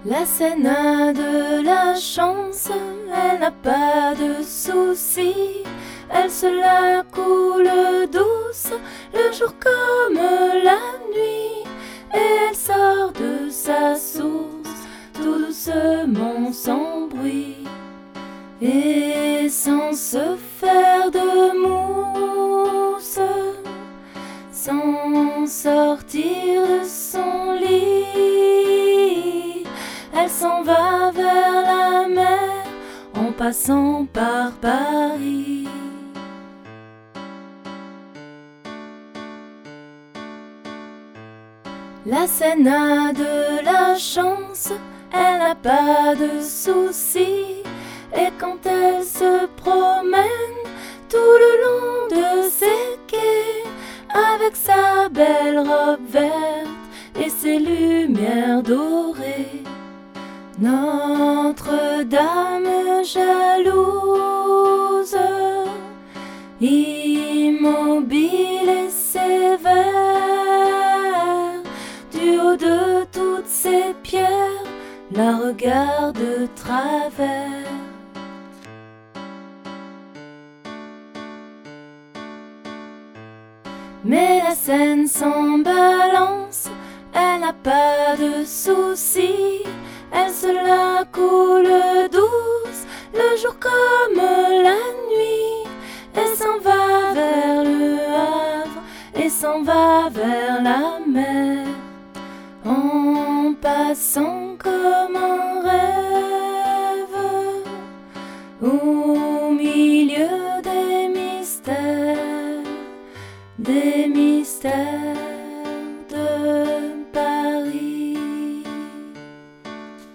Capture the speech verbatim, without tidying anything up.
La scène a de la chance, elle n'a pas de soucis. Elle se la coule douce, le jour comme la nuit. Et elle sort de sa source, tout doucement, sans bruit. Et sans se faire de mousse, sans sortir de son lit, elle s'en va vers la mer en passant par Paris. La Seine a de la chance, elle n'a pas de soucis. Et quand elle se promène tout le long de ses quais, avec sa belle robe verte et ses lumières dorées, Notre-Dame jalouse, immobile et sévère, du haut de toutes ces pierres, la regarde de travers. Mais la Seine s'en balance, elle n'a pas de soucis. Elle se la coule douce, le jour comme la nuit. Elle s'en va vers le Havre et s'en va vers la mer, en passant